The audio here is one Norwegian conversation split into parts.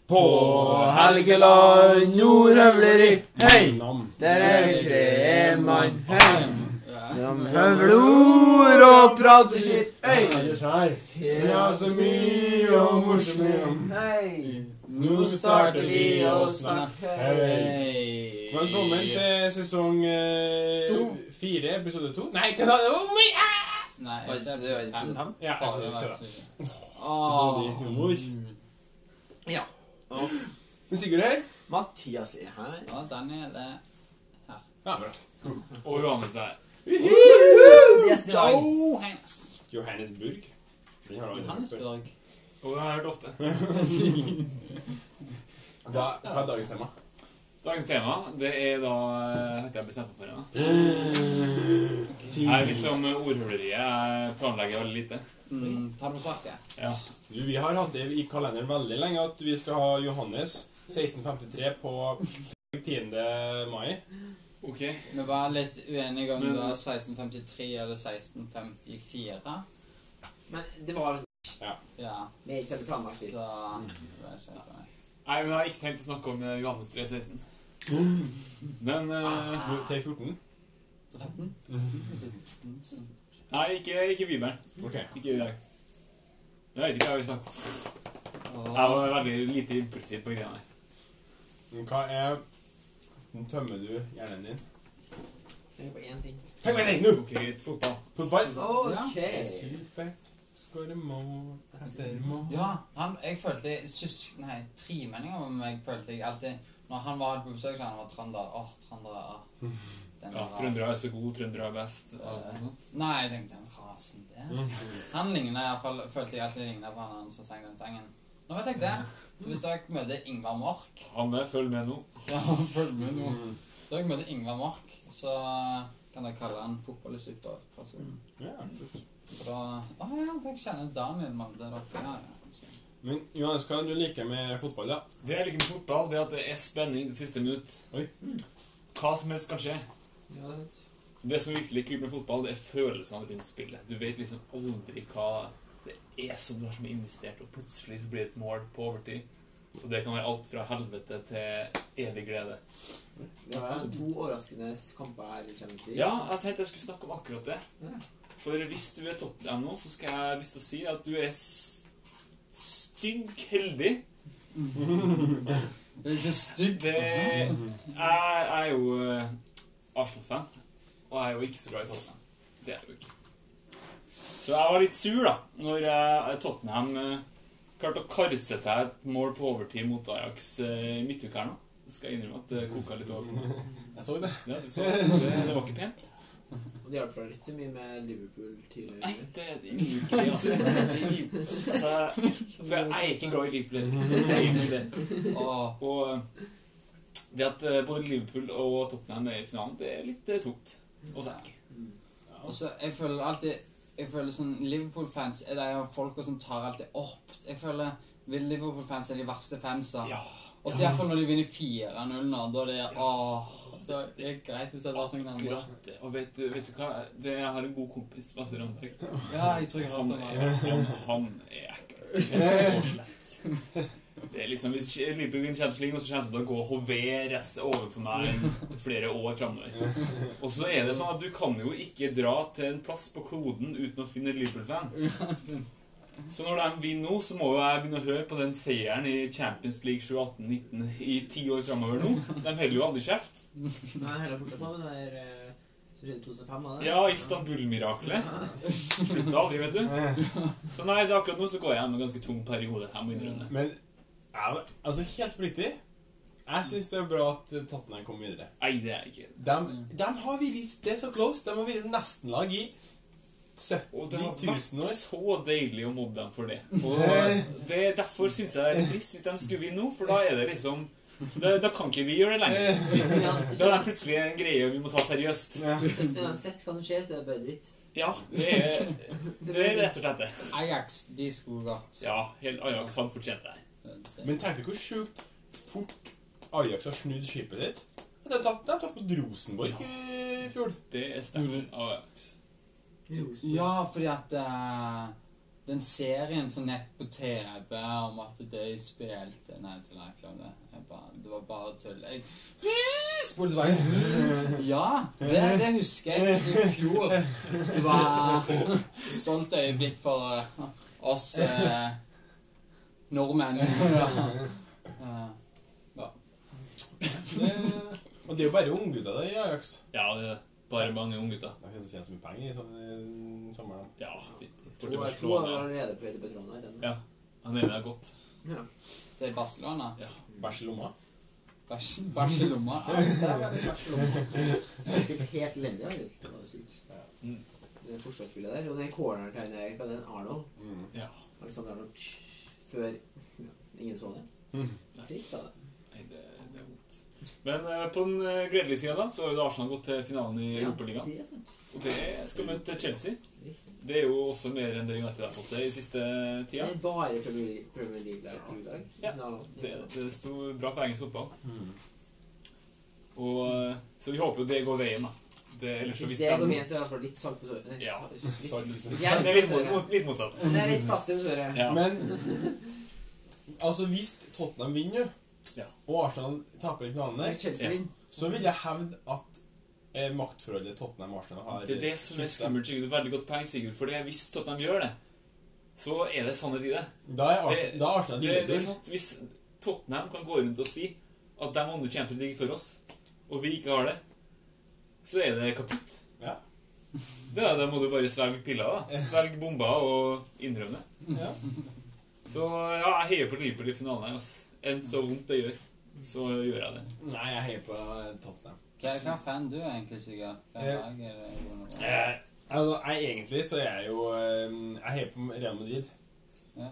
På Helgeland, nordhøvleri, hei! Der vi tre mann, hei! De høvler og prater sitt, hei! Ja, så mye og morsomt, hei! Nå starter vi å snakke, hei! Velkommen til sesong 4, episode 2. Nei, hva da? Det var mye! Nei, det var episode 5. Ja, episode 2. Så dårlig humor. Ja. Men Sigurd her? Mathias er her. Ja, Daniel er her. Ja, bra. Og Johannes er Johannesburg. Johannesburg. Og det har jeg hørt ofte. Hva er dagens tema? Dagens tema, det er da hørte jeg bestemt for henne. Jeg er litt som ordhøleriet. Jeg planlegger veldig lite. Ta det på svarte. Ja. Vi har hatt det i kalenderen veldig lenge at vi skal ha Johannes 1653 på 10. mai. Ok. Vi var litt uenige om det var 1653 eller 1654. Men det var Ja. Vi er ikke veldig planlagt. Så det var ikke det. Nei, men jeg har ikke tenkt å snakke om Johannes 3,16. Men... Til 14? Så 15? Nei, ikke Bibelen. Ok. Ikke i dag. Jeg vet ikke hva vi snakker om. Jeg var veldig lite impulsiv på greiene her. Hva er... Tømmer du hjernen din? Tenk på én ting. Tenk på en ting nå! Ok, fotball. Fotball? Ok. Super. Skåre mål etter mål. Ja, jeg følte tremenninger om jeg følte jeg alltid når han var på besøk, han var trønder. Ja, trøndere er så god, trøndere er best. Nei, jeg tenkte den rasen der. Han ligner i hvert fall, følte jeg alltid lignet på han som sang den sangen. Nå vet jeg det. Så hvis dere møter Ingvar Mork... Han følg med nå. Ja, følg med nå. Hvis dere møter Ingvar Mork, så kan dere kalle han fotballinstruktør. Ja, for da... jeg kjenner Daniel Mande dere. Men Johannes, hva du liker med fotball, da? Det jeg liker med fotball, det er at det er spenning det siste minutt. Oi. Hva som helst kan skje. Ja, Det som virkelig er kult med fotball, det er følelsene rundt spillet. Du vet liksom aldri hva det er som du har som investert, og plutselig så blir det et mål på overtid. Og det kan være alt fra helvete til evig glede. det var 2 overraskende kamper her i Champions League. Ja, jeg tenkte jeg skulle snakke om akkurat det. For hvis du er Tottenham nå, så skal jeg lyst til å si at du er stygg heldig. Det er ikke stygg. Jeg er jo Arsenal-fan, og jeg er jo ikke så glad i Tottenham. Det er jeg jo ikke. Så jeg var litt sur da, når Tottenham klarte å karse til et mål på overtid mot Ajax midtuke her nå. Det skal jeg innrømme at det koket litt over for meg. Jeg så det. Ja, du så det. Det var ikke pent. Og det hjelper litt så mye med Liverpool tidligere. Nei, det er ikke det, altså. For jeg er ikke glad i Liverpool. Jeg er ikke det. Og det at både Liverpool og Tottenham er i finalen, det er litt tungt. Og så er det ikke. Og så, jeg føler sånn, Liverpool-fans er de folk som tar alltid opp. Jeg føler Liverpool-fans er de verste fansa. Ja. Og så i hvert fall når de vinner 4-0 nå, da er det, det er greit hvis det er sånn andre. Akkurat det. Og vet du hva? Jeg har en god kompis, Lasse Randberg. Ja, jeg tror jeg har hørt om det. Han er ekkel. Og slett. Det er liksom, hvis Liverpool vinner Champions League, så kommer det til å gå og hovere overfor meg flere år fremover. Og så er det sånn at du kan jo ikke dra til en plass på kloden uten å finne Liverpool-fan. Så når de vinner nå, så må jo jeg begynne å høre på den seieren i Champions League 2018-19 i 10 år fremover nå. De heller jo aldri kjeft. Nei, heller fortsatt på med det der som skjedde i 2005, var det? Ja, Istanbul-miraklet. Sluttet aldri, vet du. Så nei, akkurat nå så går jeg gjennom en ganske tung periode her, må innrømme. Men, altså helt oppriktig, jeg synes det er bra at Tottenham kom videre. Nei, det er ikke. De har vært, det er så close, de har vært nestenlag i 70 000 år. Og det har vært så deilig å mobbe dem for det. Og derfor synes jeg det er trist hvis de skulle vinne nå, for da er det liksom... Da kan ikke vi gjøre det lenger. Da er det plutselig en greie vi må ta seriøst. Uansett hva som skjer, så er det bare dritt. Ja, det er rett og slett det. Ajax, de skulle godt. Ja, Ajax hadde fortjent det. Men tenk deg hvor sjukt fort Ajax har snudd skipet ditt. De tappet på Rosenborg i fjor. Det er sterkt Ajax. Ja, fordi at den serien som nett på TV om at de spilte... Nei, til jeg glemte det. Det var bare tull. Jeg spolte tilbake. Ja, det husker jeg i fjor. Det var stolt øyeblikk for oss nordmenn. Ja. Og det er jo bare unggutter da i Ajax. Ja, det er bare mange unggutter. Det er ikke så tjent så mye penger i sommeren. Ja, fint. To er allerede på Barcelona, ikke? Ja, han er godt. Ja. Det er Barcelona. Ja. Barcelona. Barcelona. Ja, det er veldig Barcelona. Så jeg spilte helt elendig, faktisk. Det var sykt. Mm. Det forsvarsspillet der, og den corner-tegnet på den Arnold. Ja. Alexander Arnold, før ingen så det. Trist da det. Nei, det er vondt. Men på den gledelige siden da, så har jo Arsenal gått til finalen i Europaligaen. Det er sant. Og det skal møte Chelsea. Det er jo også mer enn det United har fått det i siste tida. Det er bare Premier League-lag. Ja, det stod bra for engelsk fotball. Og så vi håper jo det går veien da. Hvis det går veien, så er det i hvert fall litt salt på såret. Ja, Det er litt motsatt. Det er litt plass til såret. Ja. Men, altså hvis Tottenham vinner, Ja. og Arsenal taper i finalen der, Chelsea vinner. så vil jeg hevde at maktforholdet Tottenham og Arsenal har... Det er det som er skummelt, Sigurd. Veldig godt poeng, Sigurd. For hvis Tottenham gjør det, så er det sannhet i det. Da er Arsenal det er sånn at hvis Tottenham kan gå rundt og si at de andre Champions League for oss, og vi ikke har det, så er det kaputt. Ja. Da må du bare svelge piller da. Svelge bomber og innrømme. Ja. Så ja, jeg heier på Liverpool i finalen her, altså. Enn så vondt det gjør, så gjør jeg det. Nei, jeg heier på Tottenham. Hva fan du egentlig, Sigurd? Hva lag er det? Altså, egentlig så er jeg jo... Jeg heier på Real Madrid. Ja.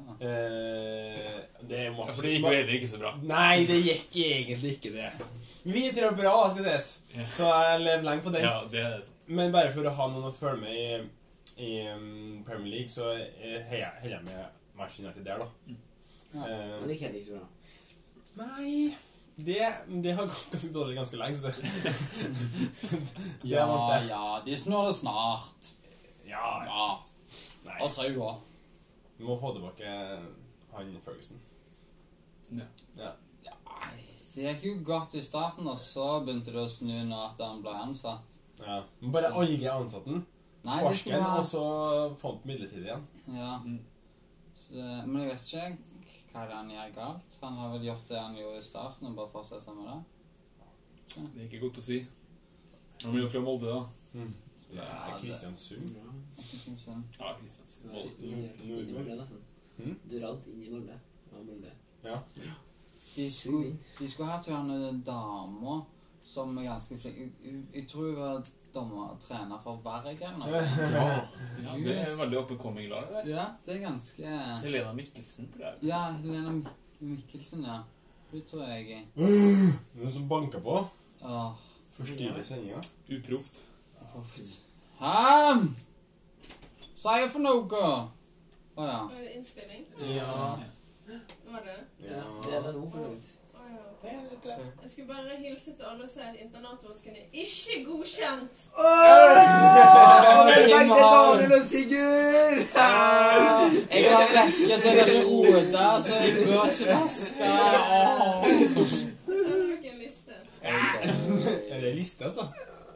Det er Ja, for det gikk jo egentlig ikke så bra. Nei, det gikk egentlig ikke det. Vi tror bra, skal ses. Ja. Så jeg lever lenge på den. Ja, det er sant. Men bare for å ha noen å følge med i Premier League, så heller jeg med Manchester United der, da. Men det kan ikke så bra. Nei, det har gått ganske dårlig ganske lenge, så det... Ja, de snår det snart. Ja. Nei, Og tror jeg. vi må få tilbake han Ferguson. Ja. Det gikk jo godt i starten, og så begynte det å snu når at han ble ansatt. Ja, men bare aldri ansatt den. Nei, det Sparken, skulle og så fant midlertidig igjen. Ja. Så, men jeg vet ikke hva det han gjør galt. Han har vel gjort det han gjorde i starten, og bare fortsetter med det. Det er ikke godt å si. Han blir jo fra Molde, da. Ja, Kristiansund. Ja, Kristiansund. Inn i Molde, nesten. Du radd inn i Molde. Ja, Molde. Ja. De skulle hatt jo en dame som er ganske flink. Jeg tror hun var trener for Bergen. Ja, det er veldig oppe-coming lag der. Ja, det er ganske... Helena Mikkelsen, tror jeg. Ja, Helena Mikkelsen, ja. Hun tror jeg... Noen som banker på. Åh, Forstyrrer sendinga. Uproft. Ham! Sa jeg for noe? Åja. Var det innspilling? Ja. Var det? Ja, det er det nå for langt. Jeg skulle bare hilse til alle og si at internatvasken er ikke godkjent. Veldig Daniel og Sigurd! Jeg var vekke, så jeg har ikke roda, så jeg bør ikke vaske. Jeg sender dere en liste. Er det liste, altså?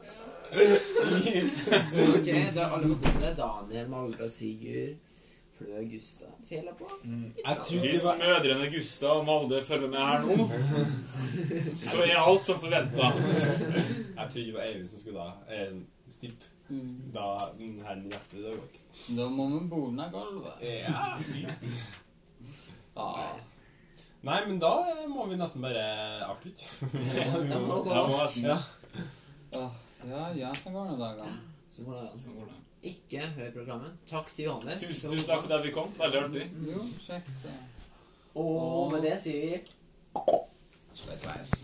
Ok, da er alle på kortet. Daniel, Magne og Sigurd. Flø Gustav. Fjella på. Jeg trodde det Hvis var... mødrene Gustav og Malde følger med her nå, så er alt som forventet. Jeg trodde det var Eivind som skulle da stipp. Da her i hjertet, det var ikke. Da må vi bona gulvet. Ja. Ja. Nei, men da må vi nesten bare avslutte. Da må gå Jeg må oss. nesten Ja, sånn går det dagene. Så går det an. Sånn går det. Ikke hør programmet. Takk til Johannes. Tusen takk for at vi kom. Veldig artig. Jo, kjekt. Og med det sier vi Slettveis.